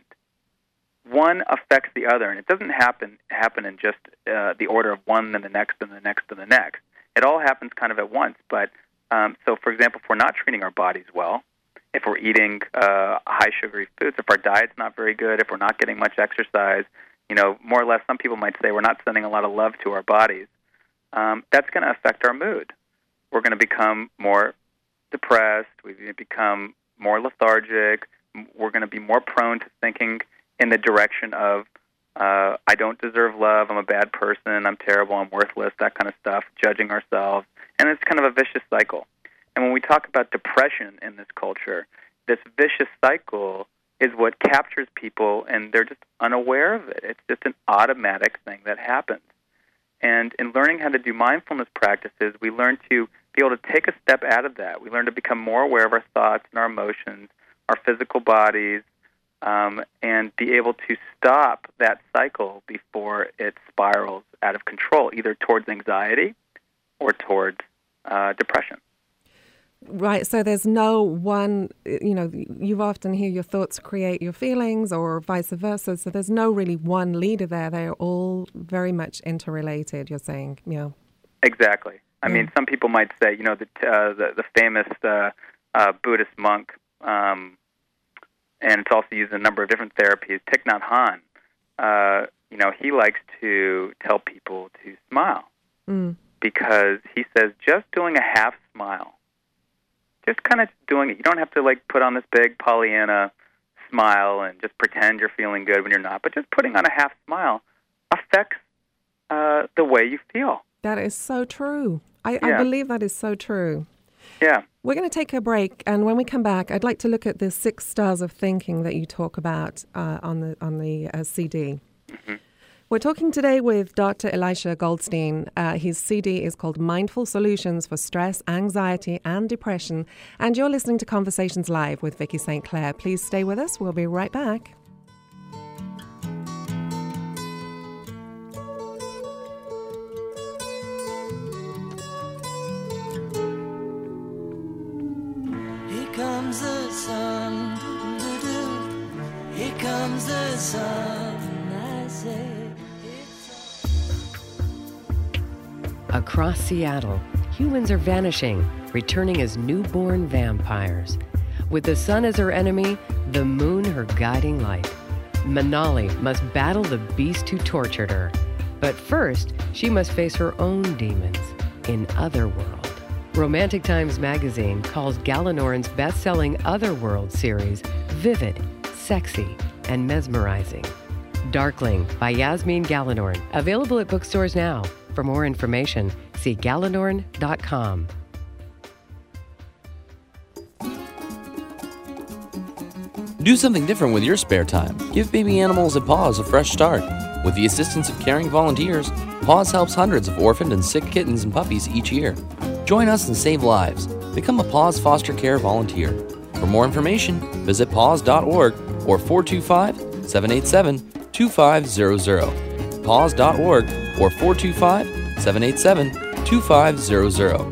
E: One affects the other, and it doesn't happen happen in just uh, the order of one and the next and the next and the next. It all happens kind of at once. But um, so, for example, if we're not treating our bodies well, if we're eating uh, high sugary foods, if our diet's not very good, if we're not getting much exercise, you know, more or less, some people might say we're not sending a lot of love to our bodies. Um, that's going to affect our mood. We're going to become more depressed. We're going to become more lethargic. We're going to be more prone to thinking in the direction of, uh, I don't deserve love, I'm a bad person, I'm terrible, I'm worthless, that kind of stuff, judging ourselves. And it's kind of a vicious cycle. And when we talk about depression in this culture, this vicious cycle is what captures people, and they're just unaware of it. It's just an automatic thing that happens. And in learning how to do mindfulness practices, we learn to be able to take a step out of that. We learn to become more aware of our thoughts and our emotions, our physical bodies, um, and be able to stop that cycle before it spirals out of control, either towards anxiety or towards uh, depression.
C: Right, so there's no one, you know, you often hear your thoughts create your feelings or vice versa, so there's no really one leader there. They're all very much interrelated, you're saying, yeah. Exactly.
E: I
C: yeah.
E: mean, some people might say, you know, the uh, the, the famous uh, uh, Buddhist monk, um, and it's also used in a number of different therapies, Thich Nhat Hanh, uh, you know, he likes to tell people to smile
C: mm.
E: because he says just doing a half smile, just kind of doing it. You don't have to, like, put on this big Pollyanna smile and just pretend you're feeling good when you're not, but just putting on a half smile affects uh, the way you feel.
C: That is so true. I,
E: yeah.
C: I believe that is so true.
E: Yeah.
C: We're going to take a break, and when we come back, I'd like to look at the six styles of thinking that you talk about uh, on the on the uh, C D.
E: Mm-hmm.
C: We're talking today with Doctor Elisha Goldstein. Uh, his C D is called Mindful Solutions for Stress, Anxiety, and Depression. And you're listening to Conversations Live with Vicki Saint Clair. Please stay with us. We'll be right back.
J: Here comes the sun, doo-doo-doo. Here comes the sun, I say.
K: Across Seattle, humans are vanishing, returning as newborn vampires. With the sun as her enemy, the moon her guiding light. Manali must battle the beast who tortured her. But first, she must face her own demons in Otherworld. Romantic Times magazine calls Galenorn's best-selling Otherworld series vivid, sexy, and mesmerizing. Darkling by Yasmin Galenorn, available at bookstores now. For more information, see Galenorn dot com.
L: Do something different with your spare time. Give baby animals at Paws a fresh start. With the assistance of caring volunteers, Paws helps hundreds of orphaned and sick kittens and puppies each year. Join us and save lives. Become a Paws foster care volunteer. For more information, visit paws dot org or four two five, seven eight seven, two five zero zero. paws dot org or four two five, seven eight seven, two five zero zero.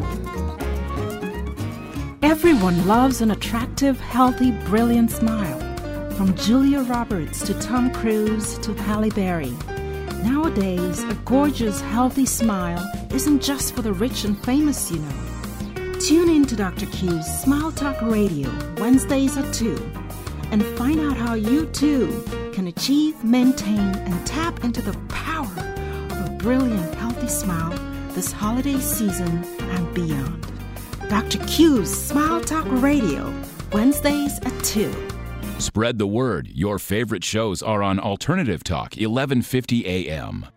M: Everyone loves an attractive, healthy, brilliant smile. From Julia Roberts to Tom Cruise to Halle Berry. Nowadays, a gorgeous, healthy smile isn't just for the rich and famous, you know. Tune in to Doctor Q's Smile Talk Radio, Wednesdays at two, and find out how you, too, can achieve, maintain, and tap into the power of a brilliant, healthy smile this holiday season and beyond. Doctor Q's Smile Talk Radio, Wednesdays at two.
H: Spread the word. Your favorite shows are on Alternative Talk, eleven fifty A M.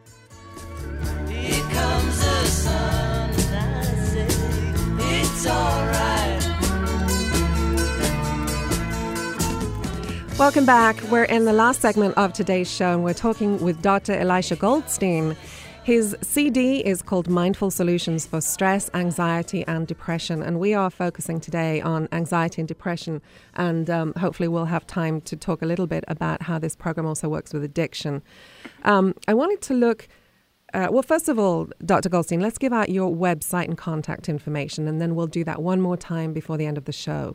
J: Here comes the sun, and I say it's all right.
C: Welcome back. We're in the last segment of today's show, and we're talking with Doctor Elisha Goldstein. His C D is called Mindful Solutions for Stress, Anxiety and Depression, and we are focusing today on anxiety and depression, and um, hopefully we'll have time to talk a little bit about how this program also works with addiction. Um, I wanted to look, uh, well, first of all, Doctor Goldstein, let's give out your website and contact information, and then we'll do that one more time before the end of the show.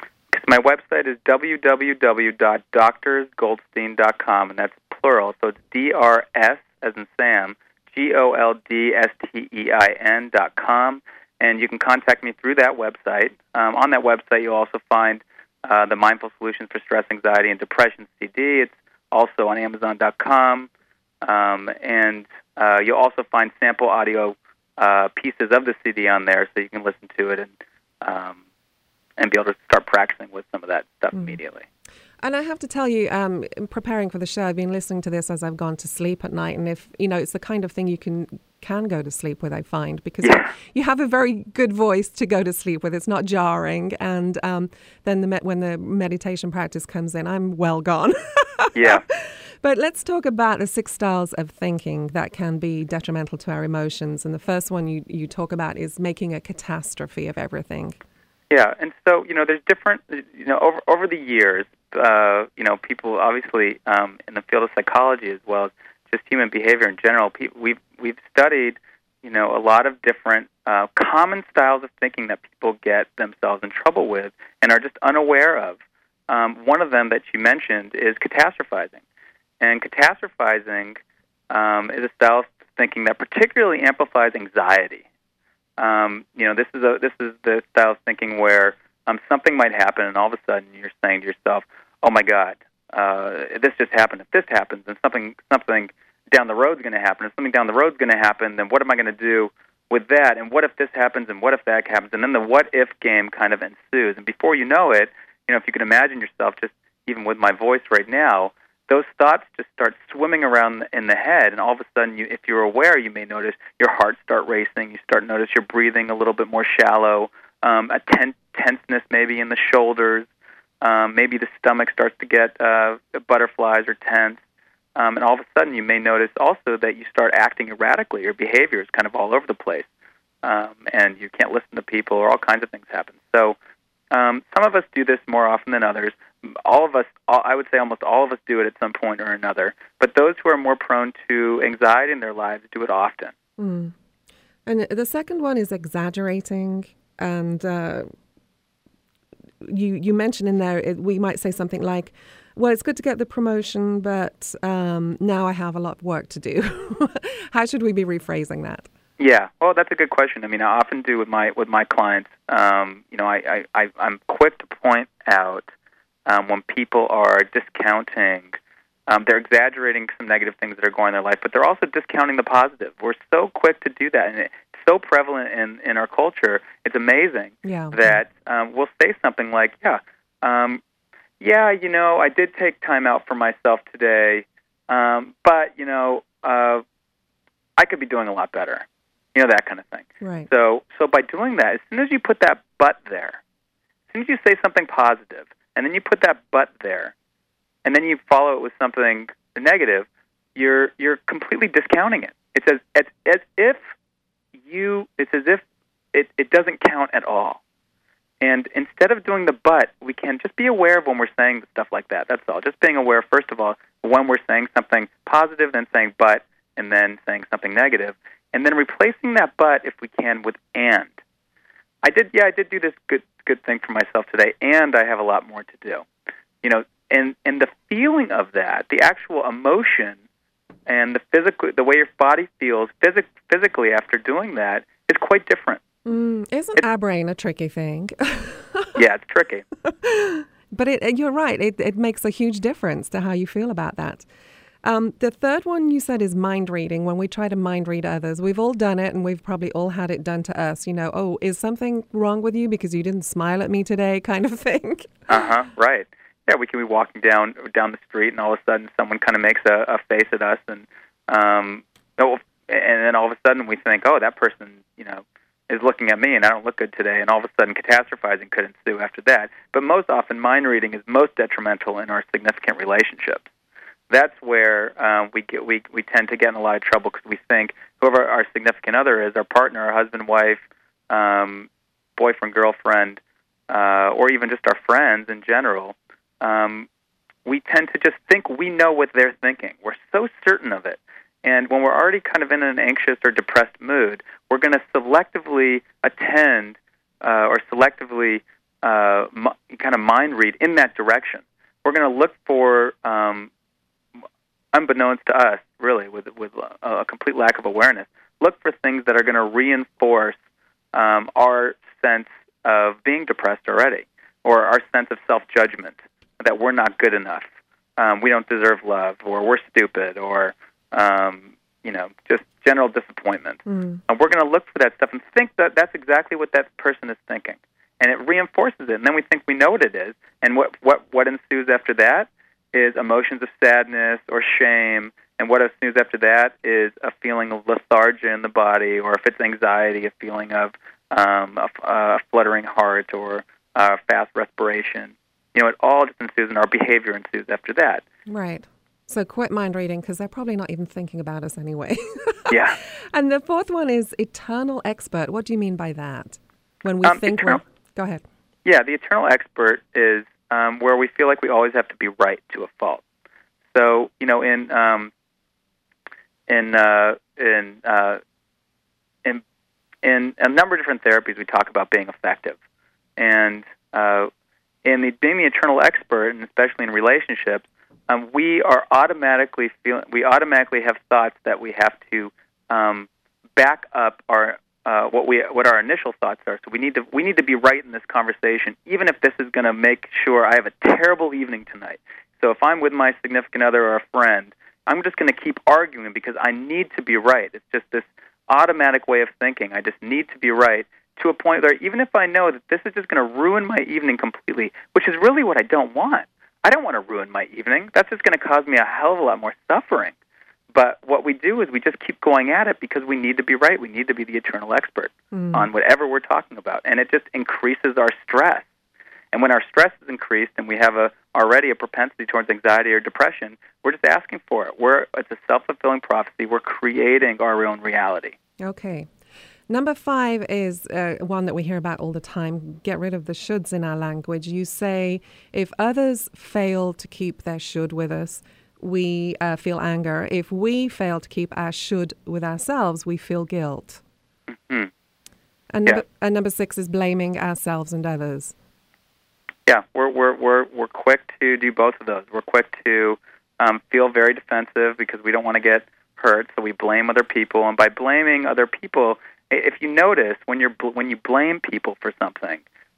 E: My website is w w w dot doctors goldstein dot com, and that's plural, so it's D R S as in Sam, G O L D S T E I N dot com, and you can contact me through that website. Um, on that website, you'll also find uh, the Mindful Solutions for Stress, Anxiety, and Depression C D. It's also on amazon dot com, um, and uh, you'll also find sample audio uh, pieces of the C D on there, so you can listen to it and um, and be able to start practicing with some of that stuff mm. immediately.
C: And I have to tell you, um, in preparing for the show, I've been listening to this as I've gone to sleep at night. And if, you know, it's the kind of thing you can can go to sleep with, I find, because yeah. you, you have a very good voice to go to sleep with. It's not jarring. And um, then the me- when the meditation practice comes in, I'm well gone.
E: Yeah.
C: But let's talk about the six styles of thinking that can be detrimental to our emotions. And the first one you, you talk about is making a catastrophe of everything.
E: Yeah, and so, you know, there's different, you know, over over the years, uh, you know, people obviously um, in the field of psychology as well as just human behavior in general, people, we've we've studied, you know, a lot of different uh, common styles of thinking that people get themselves in trouble with and are just unaware of. Um, one of them that you mentioned is catastrophizing, and catastrophizing um, is a style of thinking that particularly amplifies anxiety. Um, you know, this is a this is the style of thinking where um, something might happen, and all of a sudden you're saying to yourself, "Oh my God, uh, this just happened. If this happens, then something something down the road is going to happen. If something down the road is going to happen, then what am I going to do with that? And what if this happens? And what if that happens?" And then the what if game kind of ensues. And before you know it, you know, if you can imagine yourself, just even with my voice right now, those thoughts just start swimming around in the head, and all of a sudden, you, if you're aware, you may notice your heart start racing. You start to notice your breathing a little bit more shallow, um, a ten- tenseness maybe in the shoulders. Um, maybe the stomach starts to get uh, butterflies or tense. Um, and all of a sudden, you may notice also that you start acting erratically. Your behavior is kind of all over the place, um, and you can't listen to people, or all kinds of things happen. So um, some of us do this more often than others. All of us, all, I would say almost all of us do it at some point or another. But those who are more prone to anxiety in their lives do it often.
C: Mm. And the second one is exaggerating. And uh, you you mentioned in there, it, we might say something like, well, it's good to get the promotion, but um, now I have a lot of work to do. How should we be rephrasing that?
E: Yeah, well, that's a good question. I mean, I often do with my with my clients. Um, you know, I, I, I'm quick to point out Um, when people are discounting, um, they're exaggerating some negative things that are going on in their life, but they're also discounting the positive. We're so quick to do that, and it's so prevalent in, in our culture. It's amazing
C: yeah.
E: that um, we'll say something like, yeah, um, yeah, you know, I did take time out for myself today, um, but, you know, uh, I could be doing a lot better, you know, that kind of thing.
C: Right.
E: So, so by doing that, as soon as you put that but there, as soon as you say something positive, and then you put that but there, and then you follow it with something negative, you're you're completely discounting it. It's as as, as if you it's as if it, it doesn't count at all. And instead of doing the but, we can just be aware of when we're saying stuff like that. That's all. Just being aware, first of all, when we're saying something positive, then saying but, and then saying something negative, and then replacing that but, if we can, with and. I did, yeah, I did do this good good thing for myself today, and I have a lot more to do. You know, and and the feeling of that, the actual emotion, and the physical, the way your body feels physic, physically after doing that is quite different.
C: Mm, isn't it's, our brain a tricky thing?
E: Yeah, it's tricky.
C: But it, you're right. It it makes a huge difference to how you feel about that. Um, the third one you said is mind reading. When we try to mind read others, we've all done it, and we've probably all had it done to us. You know, oh, is something wrong with you because you didn't smile at me today, kind of thing.
E: Uh huh. Right. Yeah, we can be walking down down the street, and all of a sudden, someone kind of makes a, a face at us, and um, oh, and then all of a sudden, we think, oh, that person, you know, is looking at me, and I don't look good today, and all of a sudden, catastrophizing could ensue after that. But most often, mind reading is most detrimental in our significant relationships. that's where um, we get we we tend to get in a lot of trouble because we think whoever our significant other is, our partner, our husband, wife, um, boyfriend, girlfriend, uh, or even just our friends in general, um, we tend to just think we know what they're thinking. We're so certain of it. And when we're already kind of in an anxious or depressed mood, we're going to selectively attend uh, or selectively uh, m- kind of mind read in that direction. We're going to look for, um, unbeknownst to us, really, with with a, a complete lack of awareness, look for things that are going to reinforce um, our sense of being depressed already, or our sense of self-judgment, that we're not good enough, um, we don't deserve love, or we're stupid, or um, you know, just general disappointment. Mm. And we're going to look for that stuff and think that that's exactly what that person is thinking, and it reinforces it. And then we think we know what it is, and what what what ensues after that is emotions of sadness or shame, and what ensues after that is a feeling of lethargy in the body, or if it's anxiety, a feeling of um, a, a fluttering heart or uh, fast respiration. You know, it all just ensues, and our behavior ensues after that.
C: Right. So quit mind reading, because they're probably not even thinking about us anyway.
E: Yeah.
C: And the fourth one is eternal expert. What do you mean by that? When we
E: um,
C: think
E: eternal,
C: we're... Go ahead.
E: Yeah, the eternal expert is um, where we feel like we always have to be right to a fault. So, you know, in um, in uh, in uh, in in a number of different therapies, we talk about being effective, and uh, in the being the eternal expert, and especially in relationships, um, we are automatically feeling we automatically have thoughts that we have to um, back up our uh, what we what our initial thoughts are. So we need to we need to be right in this conversation, even if this is going to make sure I have a terrible evening tonight. So if I'm with my significant other or a friend, I'm just going to keep arguing because I need to be right. It's just this automatic way of thinking. I just need to be right to a point where even if I know that this is just going to ruin my evening completely, which is really what I don't want. I don't want to ruin my evening. That's just going to cause me a hell of a lot more suffering. But what we do is we just keep going at it because we need to be right. We need to be the eternal expert mm. on whatever we're talking about. And it just increases our stress. And when our stress is increased and we have a already a propensity towards anxiety or depression, we're just asking for it. We're, it's a self-fulfilling prophecy. We're creating our own reality.
C: Okay. Number five is uh, one that we hear about all the time. Get rid of the shoulds in our language. You say, if others fail to keep their should with us, we uh, feel anger. If we fail to keep our should with ourselves, we feel guilt.
E: Mm-hmm.
C: And,
E: yeah.
C: number, and number six is blaming ourselves and others.
E: Yeah, we're we're we're we're quick to do both of those. We're quick to um, feel very defensive because we don't want to get hurt, so we blame other people. And by blaming other people, if you notice, when you're when you blame people for something,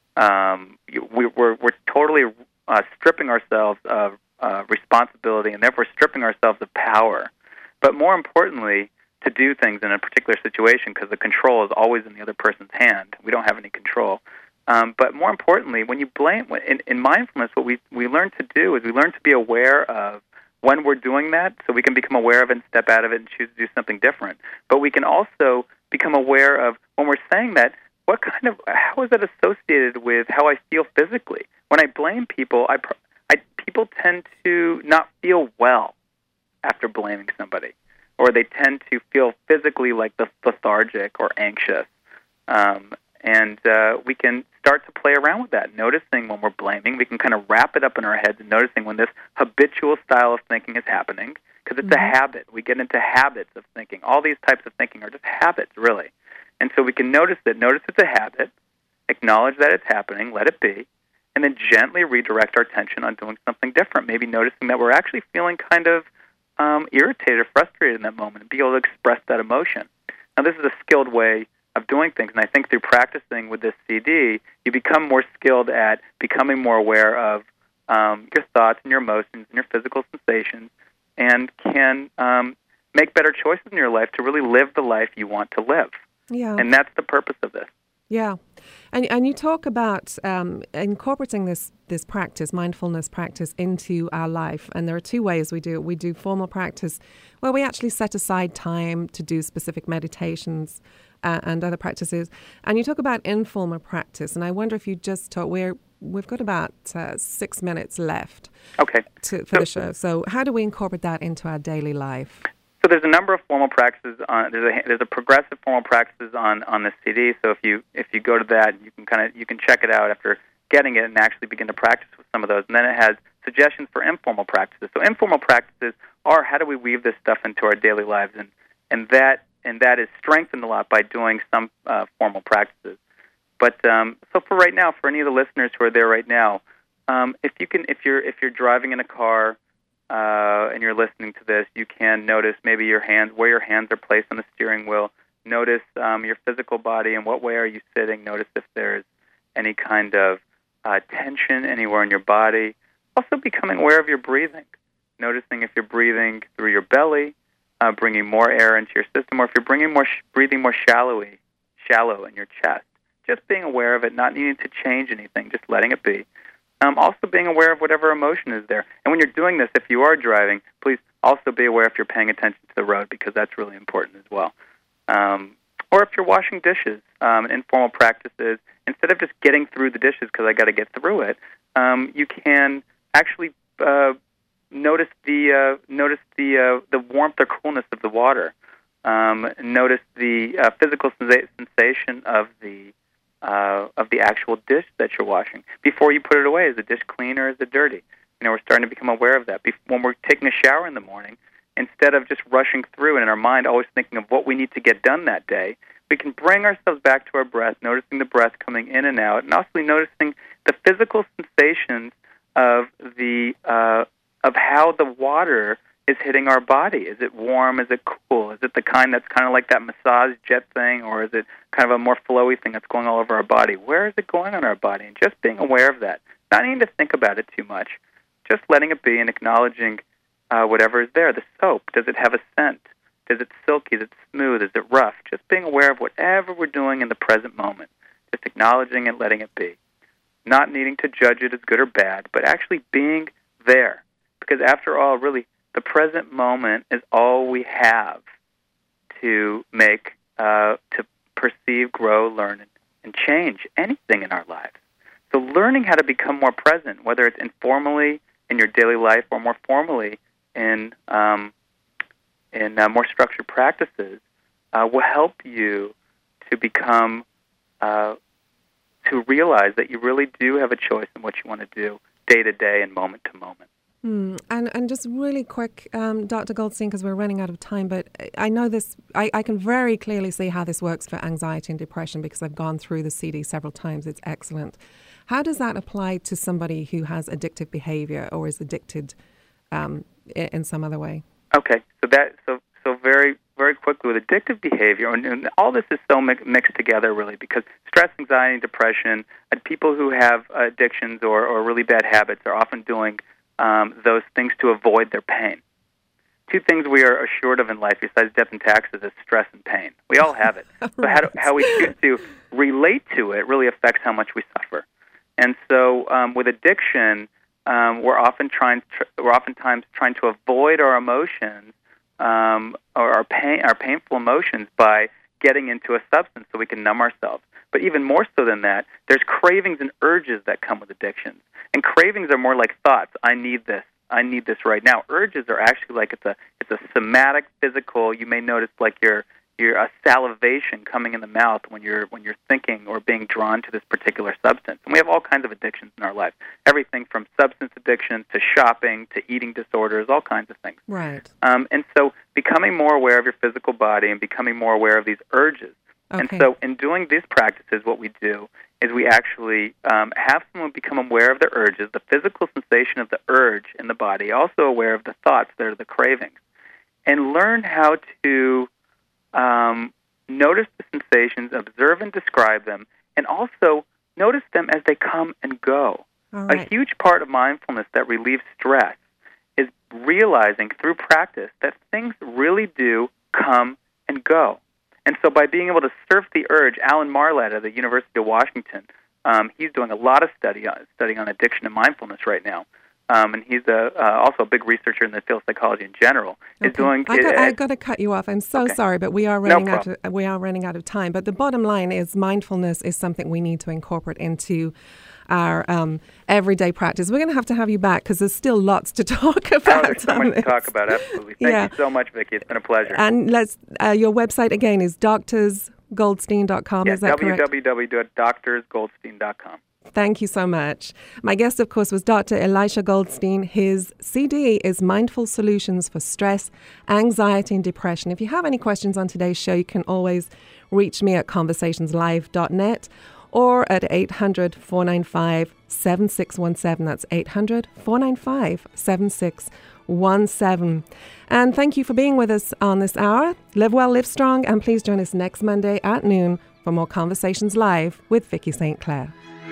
E: um, you, we, we're we're totally uh, stripping ourselves of uh, responsibility, and therefore stripping ourselves of power. But more importantly, to do things in a particular situation, because the control is always in the other person's hand. We don't have any control. Um, but more importantly, when you blame, in, in mindfulness, what we, we learn to do is we learn to be aware of when we're doing that, so we can become aware of it and step out of it and choose to do something different. But we can also become aware of when we're saying that, what kind of, how is that associated with how I feel physically? When I blame people, I, I people tend to not feel well after blaming somebody, or they tend to feel physically like lethargic or anxious. Um, And uh, we can start to play around with that, noticing when we're blaming. We can kind of wrap it up in our heads and noticing when this habitual style of thinking is happening, because it's mm-hmm. a habit. We get into habits of thinking. All these types of thinking are just habits, really. And so we can notice it, notice it's a habit, acknowledge that it's happening, let it be, and then gently redirect our attention on doing something different, maybe noticing that we're actually feeling kind of um, irritated or frustrated in that moment and be able to express that emotion. Now, this is a skilled way of doing things, and I think through practicing with this C D, you become more skilled at becoming more aware of um, your thoughts and your emotions and your physical sensations, and can um, make better choices in your life to really live the life you want to live.
C: Yeah.
E: And that's the purpose of this.
C: Yeah. And and you talk about um, incorporating this, this practice, mindfulness practice, into our life. And there are two ways we do it. We do formal practice where we actually set aside time to do specific meditations. uh, and other practices. And you talk about informal practice, and I wonder if you just talk, we're, we've got about uh, six minutes left
E: okay.
C: to, for
E: so,
C: the show. So how do we incorporate that into our daily life?
E: So there's a number of formal practices. On, there's a there's a progressive formal practices on, on this C D. So if you if you go to that, you can kind of you can check it out after getting it and actually begin to practice with some of those. And then it has suggestions for informal practices. So informal practices are how do we weave this stuff into our daily lives, and and that and that is strengthened a lot by doing some uh, formal practices. But um, so for right now, for any of the listeners who are there right now, um, if you can, if you're if you're driving in a car. Uh, and you're listening to this, you can notice maybe your hands, where your hands are placed on the steering wheel. Notice um, your physical body and what way are you sitting. Notice if there's any kind of uh, tension anywhere in your body. Also becoming aware of your breathing. Noticing if you're breathing through your belly, uh, bringing more air into your system, or if you're bringing more sh- breathing more shallowly, shallow in your chest. Just being aware of it, not needing to change anything, just letting it be. Um, also being aware of whatever emotion is there. And when you're doing this, if you are driving, please also be aware if you're paying attention to the road, because that's really important as well. Um, or if you're washing dishes, um, informal practices, instead of just getting through the dishes because I got to get through it, um, you can actually uh, notice the uh, notice the uh, the warmth or coolness of the water. Um, notice the uh, physical sensa- sensation of the Uh, of the actual dish that you're washing. Before you put it away, is the dish clean or is it dirty? You know, we're starting to become aware of that. Bef- when we're taking a shower in the morning, instead of just rushing through and in our mind always thinking of what we need to get done that day, we can bring ourselves back to our breath, noticing the breath coming in and out, and also noticing the physical sensations of the uh, of how the water is hitting our body. Is it warm? Is it cool? Is it the kind that's kind of like that massage jet thing, or is it kind of a more flowy thing that's going all over our body? Where is it going on our body? And just being aware of that. Not needing to think about it too much. Just letting it be and acknowledging uh, whatever is there. The soap, does it have a scent? Is it silky? Is it smooth? Is it rough? Just being aware of whatever we're doing in the present moment. Just acknowledging and letting it be. Not needing to judge it as good or bad, but actually being there. Because after all, really, the present moment is all we have to make, uh, to perceive, grow, learn, and change anything in our lives. So learning how to become more present, whether it's informally in your daily life or more formally in um, in uh, more structured practices, uh, will help you to become, uh, to realize that you really do have a choice in what you want to do day to day and moment to moment.
C: Mm, and and just really quick, um, Doctor Goldstein, because we're running out of time, but I know this, I, I can very clearly see how this works for anxiety and depression because I've gone through the C D several times. It's excellent. How does that apply to somebody who has addictive behavior or is addicted um, in, in some other way?
E: Okay, so that so so very very quickly with addictive behavior, and, and all this is so mi- mixed together really because stress, anxiety, depression, and people who have addictions or, or really bad habits are often doing Um, those things to avoid their pain. Two things we are assured of in life besides death and taxes is stress and pain. We all have it. Right. But how, do, how we choose to relate to it really affects how much we suffer. And so um, with addiction, um, we're often trying, tr- we're oftentimes trying to avoid our emotions um, or our pain, our painful emotions by getting into a substance so we can numb ourselves. But even more so than that, there's cravings and urges that come with addictions. And cravings are more like thoughts. I need this. I need this right now. Urges are actually like it's a it's a somatic, physical. You may notice like your your a salivation coming in the mouth when you're when you're thinking or being drawn to this particular substance. And we have all kinds of addictions in our life. Everything from substance addiction to shopping to eating disorders, all kinds of things.
C: Right.
E: Um, and so becoming more aware of your physical body and becoming more aware of these urges.
C: Okay.
E: And so in doing these practices, what we do is we actually um, have someone become aware of the urges, the physical sensation of the urge in the body, also aware of the thoughts that are the cravings, and learn how to um, notice the sensations, observe and describe them, and also notice them as they come and go.
C: All right.
E: A huge part of mindfulness that relieves stress is realizing through practice that things really do come and go. And so by being able to surf the urge, Alan Marlett at the University of Washington, um, he's doing a lot of study on, study on addiction and mindfulness right now. um, and he's a, uh, also a big researcher in the field of psychology in general. Is
C: Okay.
E: doing.
C: I got,
E: uh,
C: I got to cut you off. I'm so
E: Okay.
C: sorry, but we are
E: No
C: running out.
E: problem.
C: Of, we are running out of time. But the bottom line is, mindfulness is something we need to incorporate into our um, everyday practice. We're going to have to have you back because there's still lots to talk about.
E: Oh, there's so much to talk about. Absolutely. Thank
C: Yeah.
E: you so much, Vicki. It's been a pleasure.
C: And let's. Uh, your website again is doctors goldstein dot com.
E: Yeah,
C: Is that correct?
E: w w w dot doctors goldstein dot com.
C: Thank you so much. My guest, of course, was Doctor Elisha Goldstein. His C D is Mindful Solutions for Stress, Anxiety, and Depression. If you have any questions on today's show, you can always reach me at conversations live dot net or at eight hundred, four nine five, seven six one seven. That's eight hundred, four nine five, seven six one seven. And thank you for being with us on this hour. Live well, live strong, and please join us next Monday at noon for more Conversations Live with Vicki Saint Clair.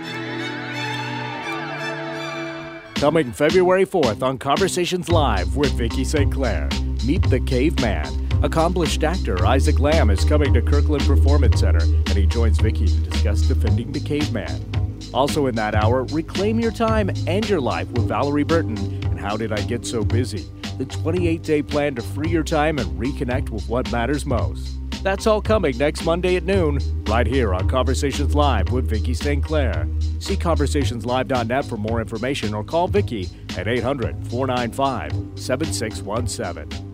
B: Coming February fourth on Conversations Live with Vicki Saint Clair, meet the Caveman. Accomplished actor Isaac Lamb is coming to Kirkland Performance Center, and he joins Vicki to discuss defending the caveman. Also in that hour, reclaim your time and your life with Valerie Burton and How Did I Get So Busy? The twenty-eight day plan to free your time and reconnect with what matters most. That's all coming next Monday at noon, right here on Conversations Live with Vicki Saint Clair. See conversationslive dot net for more information or call Vicki at eight hundred, four nine five, seven six one seven.